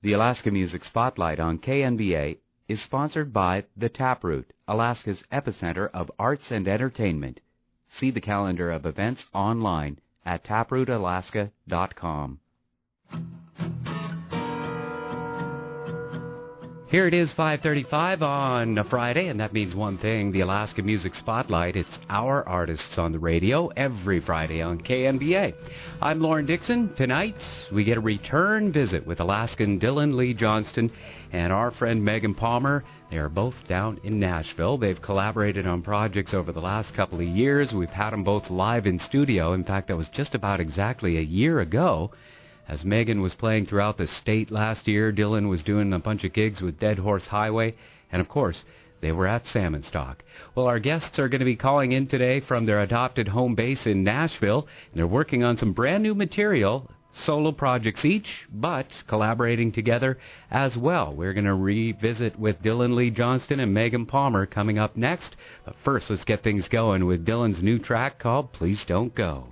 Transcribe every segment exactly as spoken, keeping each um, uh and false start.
The Alaska Music Spotlight on K N B A is sponsored by The Taproot, Alaska's epicenter of arts and entertainment. See the calendar of events online at taproot alaska dot com. Here it is, five thirty-five on a Friday, and that means one thing, the Alaska Music Spotlight. It's our artists on the radio every Friday on K N B A. I'm Lauren Dixon. Tonight, we get a return visit with Alaskan Dylan Lee Johnston and our friend Megan Palmer. They are both down in Nashville. They've collaborated on projects over the last couple of years. We've had them both live in studio. In fact, that was just about exactly a year ago. As Megan was playing throughout the state last year, Dylan was doing a bunch of gigs with Dead Horse Highway, and of course, they were at Salmon Stock. Well, our guests are going to be calling in today from their adopted home base in Nashville, and they're working on some brand new material, solo projects each, but collaborating together as well. We're going to revisit with Dylan Lee Johnston and Megan Palmer coming up next. But first, let's get things going with Dylan's new track called Please Don't Go.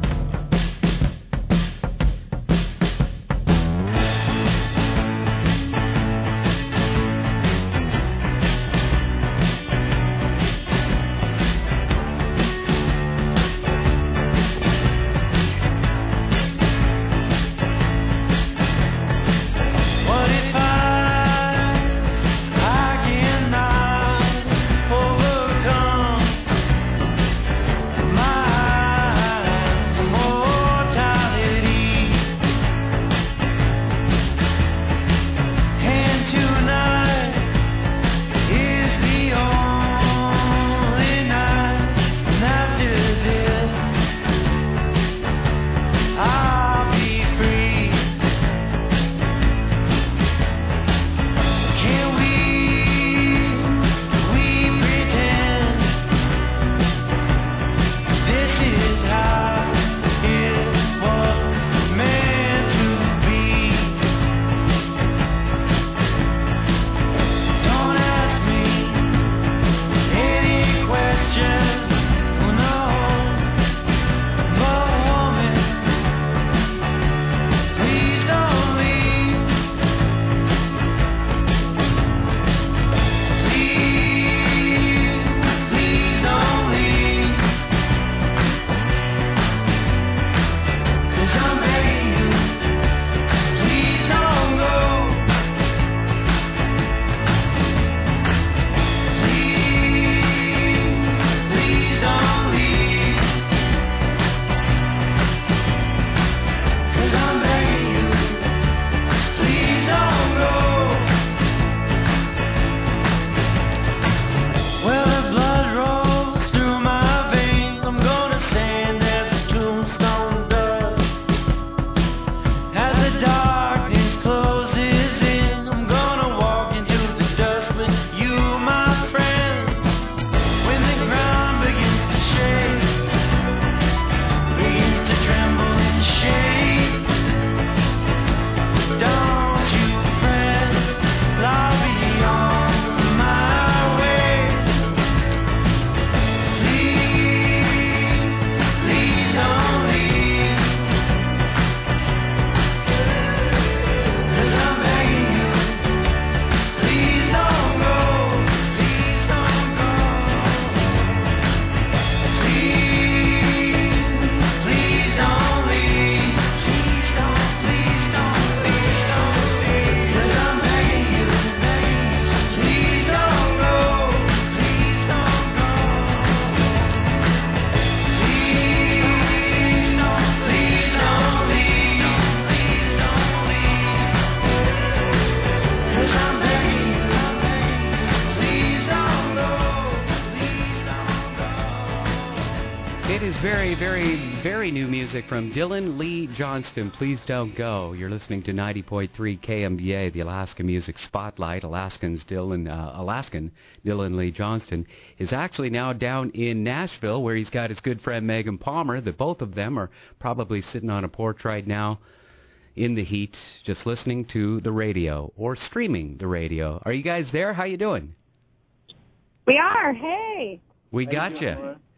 Very, very, very new music from Dylan Lee Johnston. Please don't go. You're listening to ninety point three K M B A, the Alaska Music Spotlight. Alaskan's Dylan, uh, Alaskan Dylan Lee Johnston is actually now down in Nashville, where he's got his good friend Megan Palmer. The both of them are probably sitting on a porch right now in the heat, just listening to the radio or streaming the radio. Are you guys there? How you doing? We are. Hey. We got you.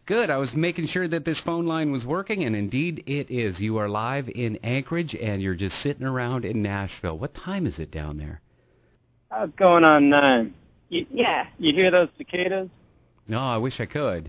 Good. I was making sure that this phone line was working, and indeed it is. You are live in Anchorage, and you're just sitting around in Nashville. What time is it down there? Uh, it's going on nine. You, yeah. You hear those cicadas? No, I wish I could.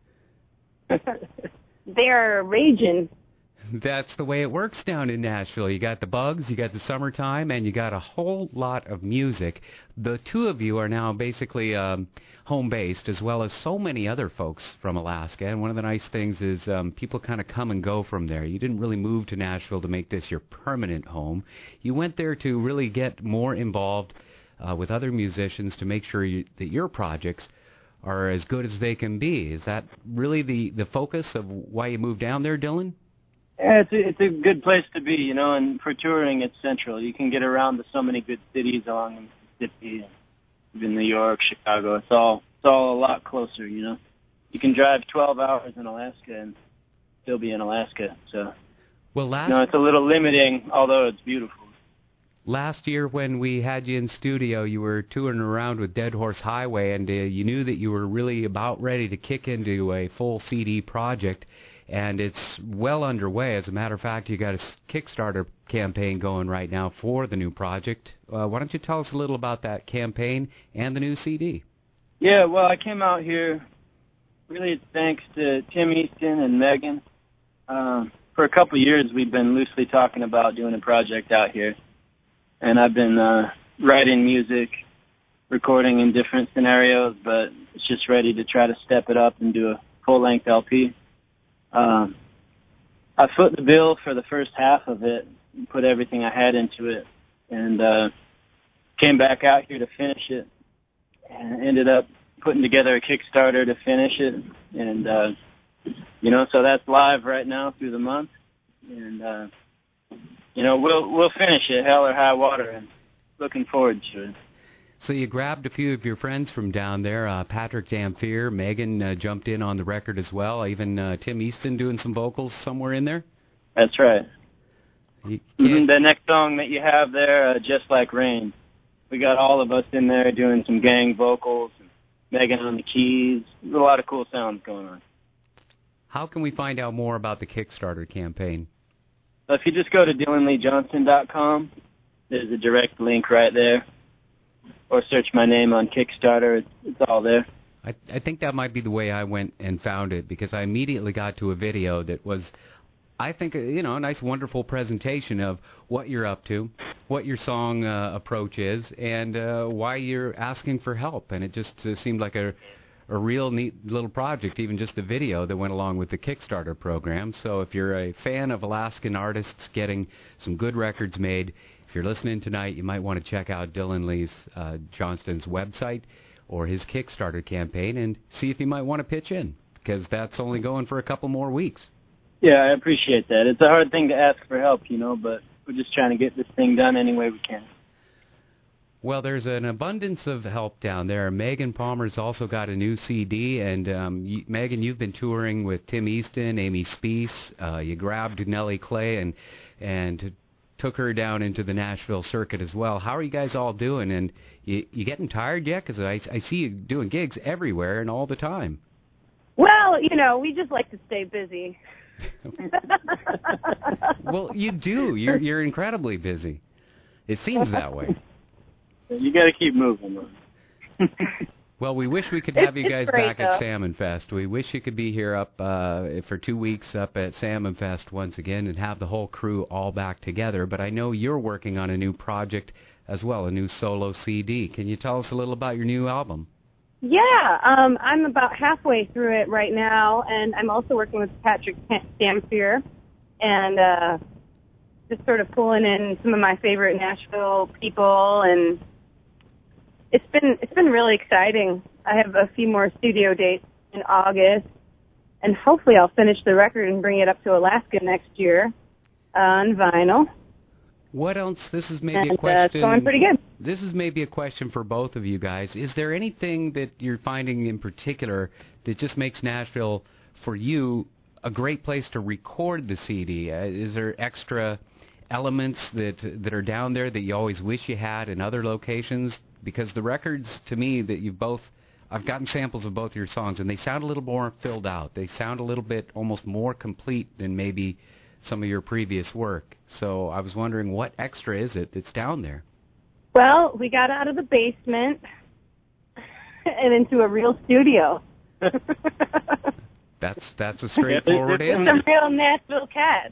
They're raging. That's the way it works down in Nashville. You got the bugs, you got the summertime, and you got a whole lot of music. The two of you are now basically um, home-based, as well as so many other folks from Alaska. And one of the nice things is um, people kind of come and go from there. You didn't really move to Nashville to make this your permanent home. You went there to really get more involved uh, with other musicians to make sure you, that your projects are as good as they can be. Is that really the, the focus of why you moved down there, Dylan? Yeah, it's a, it's a good place to be, you know, and for touring, it's central. You can get around to so many good cities along the Mississippi, even New York, Chicago. It's all it's all a lot closer, you know. You can drive twelve hours in Alaska and still be in Alaska. So, well, last you know, it's a little limiting, although it's beautiful. Last year when we had you in studio, you were touring around with Dead Horse Highway, and uh, you knew that you were really about ready to kick into a full C D project. And it's well underway. As a matter of fact, you got a Kickstarter campaign going right now for the new project. Uh, why don't you tell us a little about that campaign and the new C D? Yeah, well, I came out here, really it's thanks to Tim Easton and Megan. Um, for a couple of years, we've been loosely talking about doing a project out here. And I've been uh, writing music, recording in different scenarios, but it's just ready to try to step it up and do a full-length L P. Um, I foot the bill for the first half of it, and put everything I had into it, and uh, came back out here to finish it, and ended up putting together a Kickstarter to finish it, and uh, you know, so that's live right now through the month, and uh, you know, we'll we'll finish it, hell or high water, and looking forward to it. So you grabbed a few of your friends from down there. Uh, Patrick Damphir, Megan uh, jumped in on the record as well. Even uh, Tim Easton doing some vocals somewhere in there. That's right. Mm-hmm. The next song that you have there, uh, Just Like Rain, we got all of us in there doing some gang vocals, and Megan on the keys. There's a lot of cool sounds going on. How can we find out more about the Kickstarter campaign? So if you just go to Dylan Lee Johnson dot com, there's a direct link right there. Or search my name on Kickstarter. It's, it's all there. I, I think that might be the way I went and found it, because I immediately got to a video that was, I think, you know, a nice, wonderful presentation of what you're up to, what your song uh, approach is, and uh, why you're asking for help. And it just uh, seemed like a, a real neat little project, even just the video that went along with the Kickstarter program. So if you're a fan of Alaskan artists getting some good records made, if you're listening tonight, you might want to check out Dylan Lee uh, Johnston's website or his Kickstarter campaign and see if you might want to pitch in, because that's only going for a couple more weeks. Yeah, I appreciate that. It's a hard thing to ask for help, you know, but we're just trying to get this thing done any way we can. Well, there's an abundance of help down there. Megan Palmer's also got a new C D, and um, you, Megan, you've been touring with Tim Easton, Amy Speece. Uh, you grabbed Nellie Clay and and took her down into the Nashville circuit as well. How are you guys all doing? And you, you getting tired yet? Because I, I see you doing gigs everywhere and all the time. Well, you know, we just like to stay busy. Well, you do. You're you're incredibly busy. It seems that way. You got to keep moving. Well, we wish we could have you guys great, back though. at Salmon Fest. We wish you could be here up uh, for two weeks up at Salmon Fest once again and have the whole crew all back together. But I know you're working on a new project as well, a new solo C D. Can you tell us a little about your new album? Yeah, um, I'm about halfway through it right now, and I'm also working with Patrick Damphir, and uh, just sort of pulling in some of my favorite Nashville people, and it's been it's been really exciting. I have a few more studio dates in August, and hopefully I'll finish the record and bring it up to Alaska next year on vinyl. What else? This is maybe and, a question. Uh, it's going pretty good. This is maybe a question for both of you guys. Is there anything that you're finding in particular that just makes Nashville, for you, a great place to record the C D? Uh, is there extra elements that that are down there that you always wish you had in other locations? Because the records, to me, that you've both I've gotten samples of both your songs, and they sound a little more filled out. They sound a little bit almost more complete than maybe some of your previous work. So I was wondering, what extra is it that's down there? Well, we got out of the basement and into a real studio. That's that's a straightforward answer. Some real Nashville cats.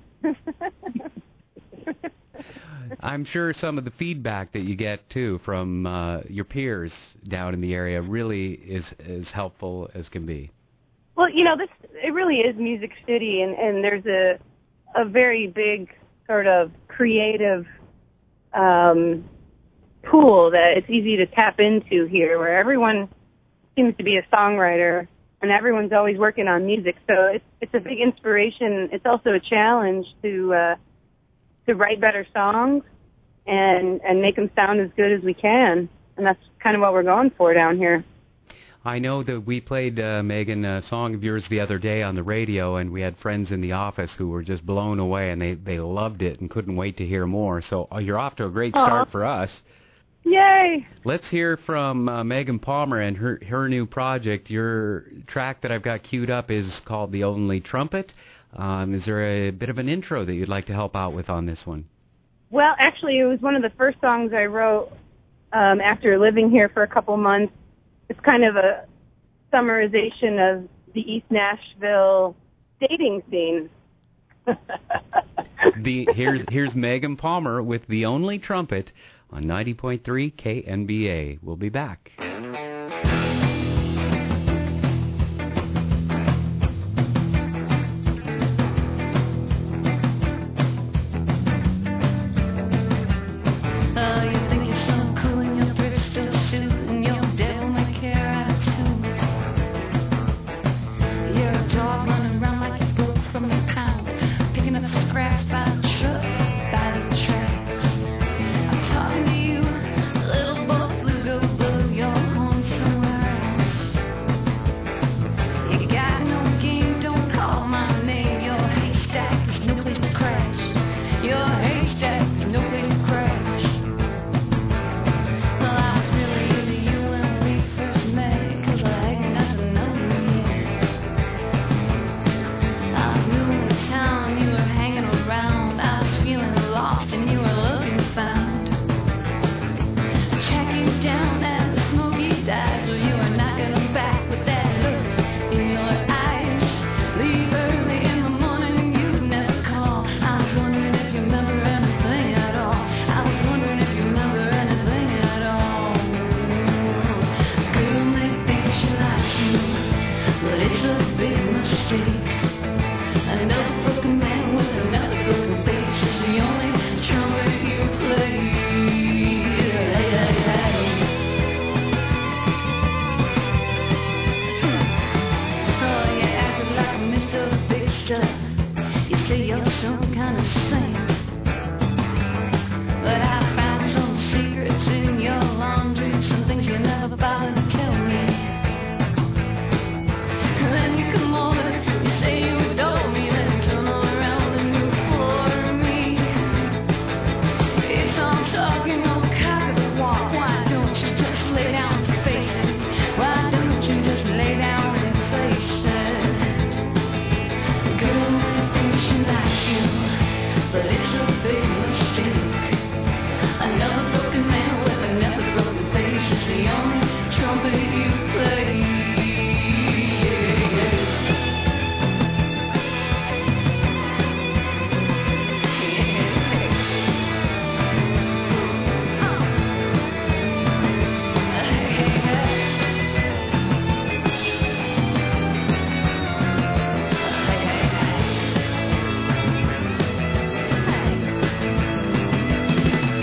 I'm sure some of the feedback that you get, too, from uh, your peers down in the area really is as helpful as can be. Well, you know, this it really is Music City, and, and there's a a very big sort of creative um, pool that it's easy to tap into here, where everyone seems to be a songwriter, and everyone's always working on music. So it's it's a big inspiration. It's also a challenge to uh, to write better songs and and make them sound as good as we can, and that's kind of what we're going for down here. I know that we played, uh, Megan, a song of yours the other day on the radio, and we had friends in the office who were just blown away, and they, they loved it and couldn't wait to hear more. So uh, you're off to a great start Aww. for us. Yay! Let's hear from uh, Megan Palmer and her, her new project. Your track that I've got queued up is called The Only Trumpet. Um, is there a bit of an intro that you'd like to help out with on this one? Well, actually, it was one of the first songs I wrote um, after living here for a couple months. It's kind of a summarization of the East Nashville dating scene. the here's here's Megan Palmer with The Only Trumpet on ninety point three K N B A. We'll be back.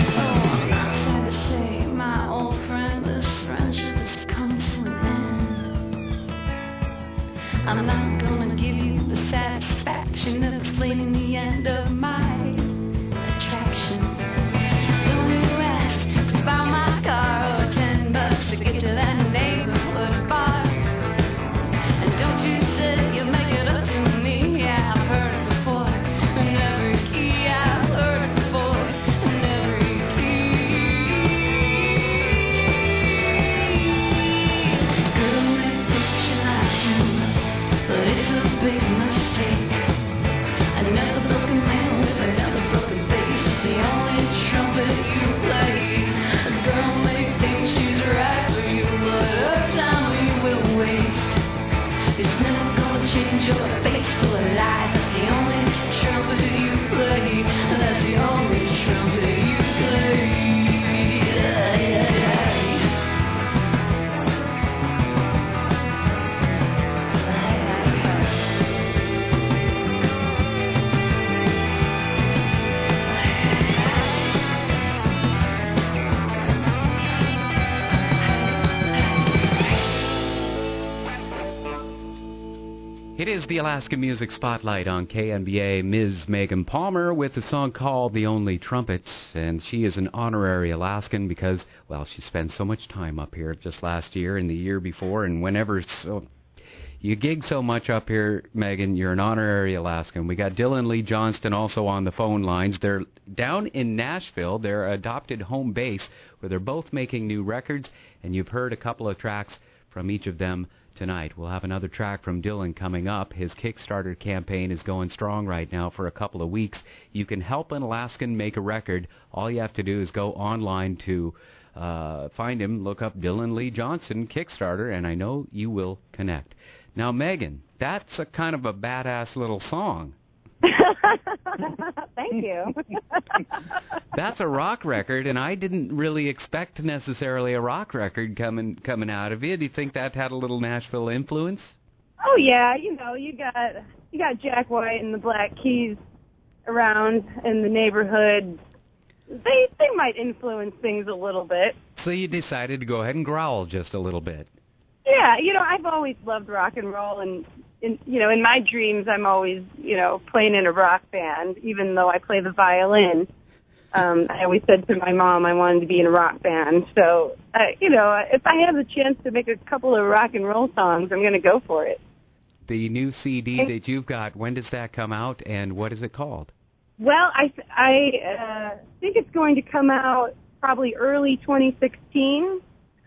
Friendship has come to an end. It is the Alaska Music Spotlight on K N B A. Miz Megan Palmer with a song called The Only Trumpets, and she is an honorary Alaskan because, well, she spent so much time up here just last year and the year before, and whenever so, you gig so much up here, Megan, you're an honorary Alaskan. We got Dylan Lee Johnston also on the phone lines. They're down in Nashville, their adopted home base, where they're both making new records, and you've heard a couple of tracks from each of them tonight. We'll have another track from Dylan coming up. His Kickstarter campaign is going strong right now for a couple of weeks. You can help an Alaskan make a record. All you have to do is go online to uh, find him, look up Dylan Lee Johnston Kickstarter, and I know you will connect. Now, Megan, that's a kind of a badass little song. Thank you. That's a rock record, and I didn't really expect necessarily a rock record coming coming out of it. Do you think that had a little Nashville influence? Oh yeah, you know, you got you got Jack White and the Black Keys around in the neighborhood. They they might influence things a little bit. So you decided to go ahead and growl just a little bit. Yeah, you know, I've always loved rock and roll, and in, you know, in my dreams, I'm always, you know, playing in a rock band, even though I play the violin. Um, I always said to my mom I wanted to be in a rock band. So, uh, you know, if I have the chance to make a couple of rock and roll songs, I'm going to go for it. The new C D that you've got, when does that come out, and what is it called? Well, I, I uh, think it's going to come out probably early twenty sixteen.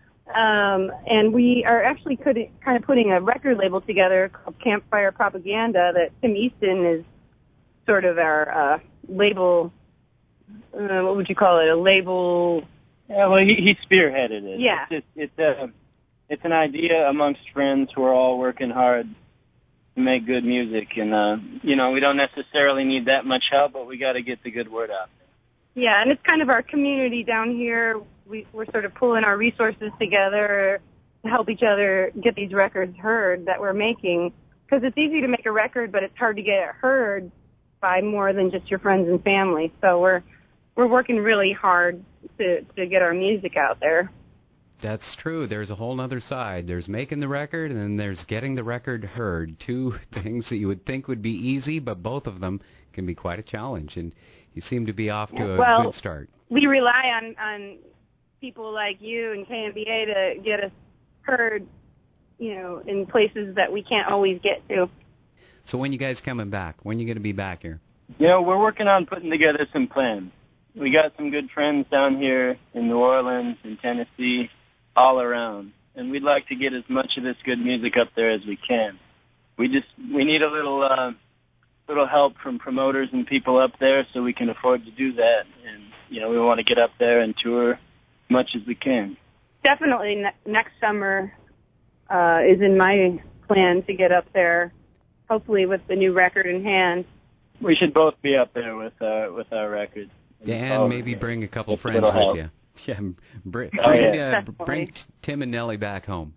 Um, and we are actually could, kind of putting a record label together called Campfire Propaganda that Tim Easton is sort of our uh, label, uh, what would you call it, a label? Yeah, well, he, he spearheaded it. Yeah. It's, it's, it's, a, it's an idea amongst friends who are all working hard to make good music. And, uh, you know, we don't necessarily need that much help, but we got to get the good word out there. Yeah, and it's kind of our community down here. We, we're sort of pulling our resources together to help each other get these records heard that we're making. Because it's easy to make a record, but it's hard to get it heard by more than just your friends and family. So we're we're working really hard to, to get our music out there. That's true. There's a whole other side. There's making the record, and then there's getting the record heard. Two things that you would think would be easy, but both of them can be quite a challenge. And you seem to be off to a well, good start. We rely on, on people like you and K N B A to get us heard, you know, in places that we can't always get to. So when you guys coming back? When you going to be back here? You know, we're working on putting together some plans. We got some good friends down here in New Orleans, in Tennessee, all around. And we'd like to get as much of this good music up there as we can. We just, we need a little, uh, little help from promoters and people up there so we can afford to do that. And, you know, we want to get up there and tour as much as we can. Definitely ne- next summer uh, is in my plan to get up there, hopefully with the new record in hand. We should both be up there with our, with our record. And oh, maybe yeah. bring a couple Just friends a with help. you. Yeah, bring, Oh, bring, yeah. uh, bring Tim and Nellie back home.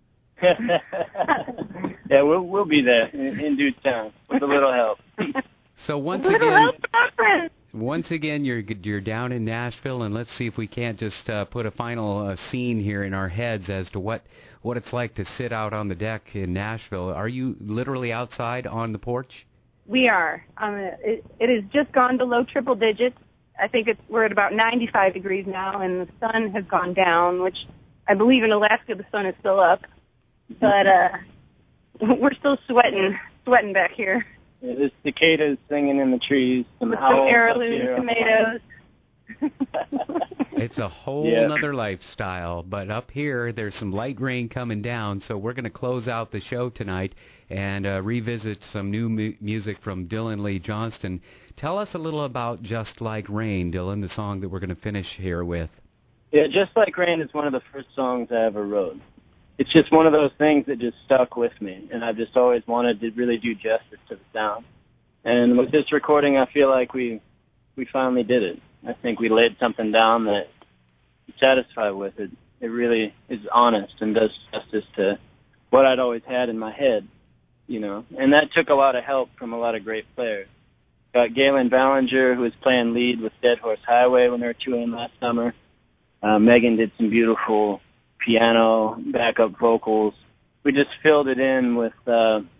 Yeah, we'll we'll be there in, in due time with a little help. So once Little again, help, my friend. once again, you're you're down in Nashville, and let's see if we can't just uh, put a final uh, scene here in our heads as to what what it's like to sit out on the deck in Nashville. Are you literally outside on the porch? We are. Um, it, it has just gone below triple digits. I think it's, we're at about ninety-five degrees now, and the sun has gone down, which I believe in Alaska the sun is still up. But uh, we're still sweating, sweating back here. Yeah, there's cicadas singing in the trees. Some With some owls up heirloom here. tomatoes. It's a whole Yeah. nother lifestyle, but up here there's some light rain coming down, so we're going to close out the show tonight and uh, revisit some new mu- music from Dylan Lee Johnston. Tell us a little about Just Like Rain, Dylan, the song that we're going to finish here with. Yeah, Just Like Rain is one of the first songs I ever wrote. It's just one of those things that just stuck with me, and I've just always wanted to really do justice to the sound. And with this recording, I feel like we we finally did it. I think we laid something down that I'm satisfied with it. It really is honest and does justice to what I'd always had in my head, you know. And that took a lot of help from a lot of great players. Got Galen Ballinger, who was playing lead with Dead Horse Highway when they were touring last summer. Uh, Megan did some beautiful piano, backup vocals. We just filled it in with uh,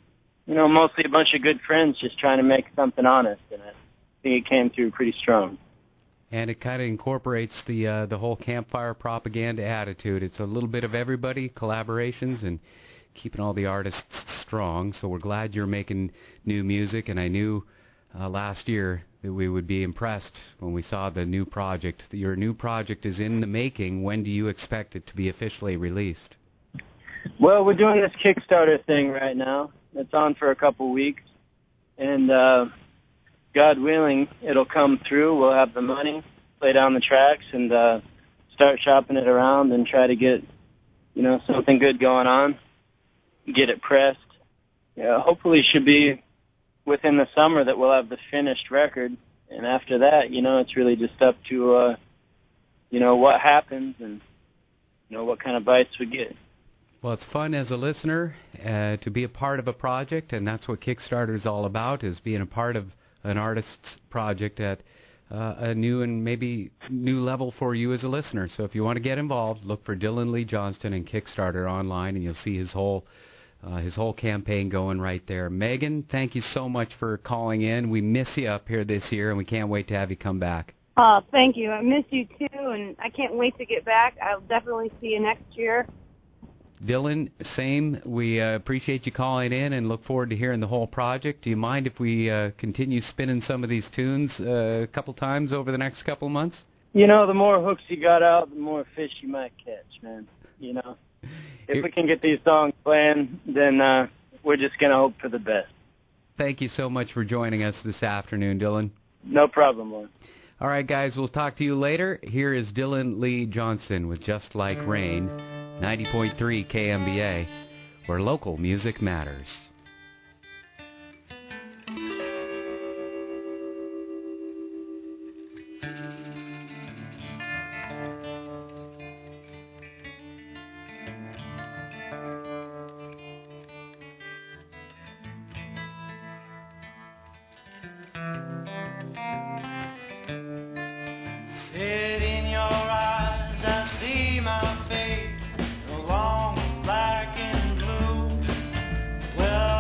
you know, mostly a bunch of good friends just trying to make something honest, and I think it came through pretty strong. And it kind of incorporates the uh, the whole campfire propaganda attitude. It's a little bit of everybody, collaborations, and keeping all the artists strong. So we're glad you're making new music, and I knew uh, last year that we would be impressed when we saw the new project. Your new project is in the making. When do you expect it to be officially released? Well, we're doing this Kickstarter thing right now. It's on for a couple weeks, and uh, God willing, it'll come through. We'll have the money, lay down the tracks, and uh, start shopping it around and try to get, you know, something good going on, get it pressed. Yeah, hopefully it should be within the summer that we'll have the finished record, and after that, you know, it's really just up to, uh, you know, what happens and, you know, what kind of bites we get. Well, it's fun as a listener uh, to be a part of a project, and that's what Kickstarter is all about, is being a part of an artist's project at uh, a new and maybe new level for you as a listener. So if you want to get involved, look for Dylan Lee Johnston and Kickstarter online, and you'll see his whole uh, his whole campaign going right there. Megan, thank you so much for calling in. We miss you up here this year, and we can't wait to have you come back. Oh, thank you. I miss you too, and I can't wait to get back. I'll definitely see you next year. Dylan, same. We uh, appreciate you calling in and look forward to hearing the whole project. Do you mind if we uh, continue spinning some of these tunes uh, a couple times over the next couple of months? You know, the more hooks you got out, the more fish you might catch, man. You know, if Here, we can get these songs playing, then uh, we're just going to hope for the best. Thank you so much for joining us this afternoon, Dylan. No problem, Lauren. All right, guys, we'll talk to you later. Here is Dylan Lee Johnston with Just Like Rain. ninety point three K M B A, where local music matters. Well,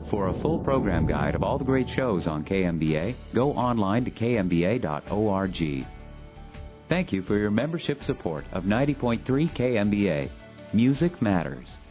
For a full program guide of all the great shows on K M B A, go online to k m b a dot org. Thank you for your membership support of ninety point three K M B A. Music Matters.